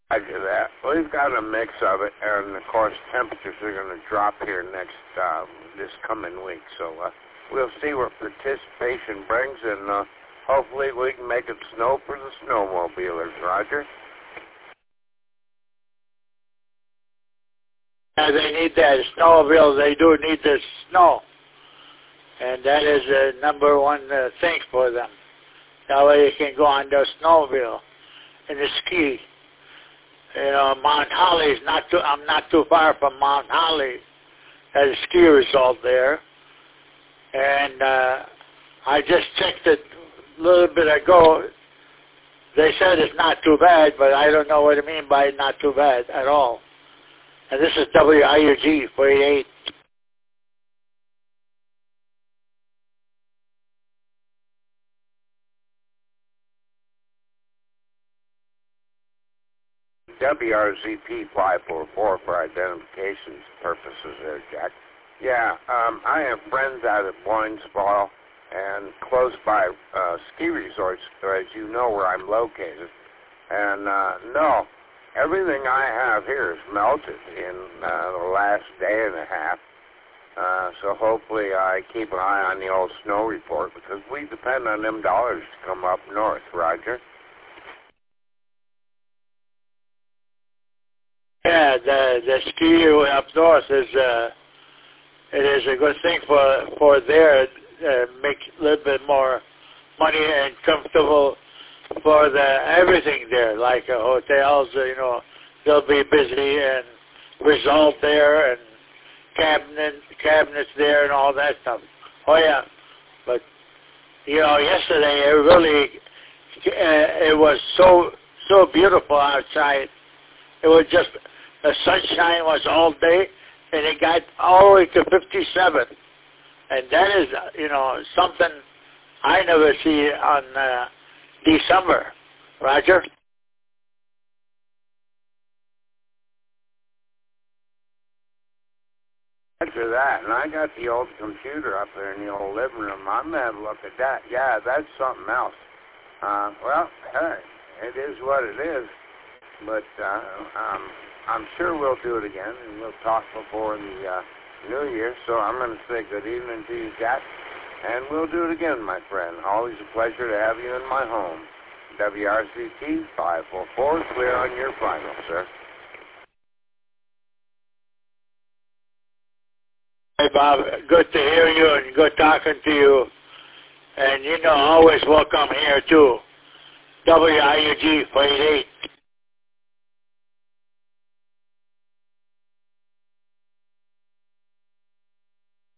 Roger that. We've got a mix of it, and of course temperatures are going to drop here next this coming week. So we'll see what participation brings, and hopefully we can make it snow for the snowmobilers. Roger. Yeah, they need that snowmobile. They do need the snow, and that is the number one thing for them. That way you can go on the snowmobile and the ski. You know, Mount Holly is not too. I'm not too far from Mount Holly. There's a ski resort there, and I just checked it a little bit ago. They said it's not too bad, but I don't know what I mean by not too bad at all. And this is WIUG 48. WRZP 544 for identification purposes there, Jack. Yeah, I have friends out at Boynesboro and close by ski resorts, as you know where I'm located. And no, everything I have here is melted in the last day and a half. So hopefully I keep an eye on the old snow report because we depend on them dollars to come up north, Roger. Yeah, the ski up north is it is a good thing for there make a little bit more money and comfortable for everything there, like hotels. You know, they'll be busy and resort there and cabinets there and all that stuff. Oh yeah, but you know, yesterday it really it was so beautiful outside. It was just, the sunshine was all day, and it got all the way to 57. And that is, you know, something I never see on December. Roger? After that, and I got the old computer up there in the old living room. I'm going to have a look at that. Yeah, that's something else. Well, hey, it is what it is. But I'm sure we'll do it again, and we'll talk before the New Year. So I'm going to say good evening to you, Jack, and we'll do it again, my friend. Always a pleasure to have you in my home. WRCT 544, clear on your final, sir. Hey, Bob, good to hear you and good talking to you. And, you know, always welcome here, too. WIUG 48.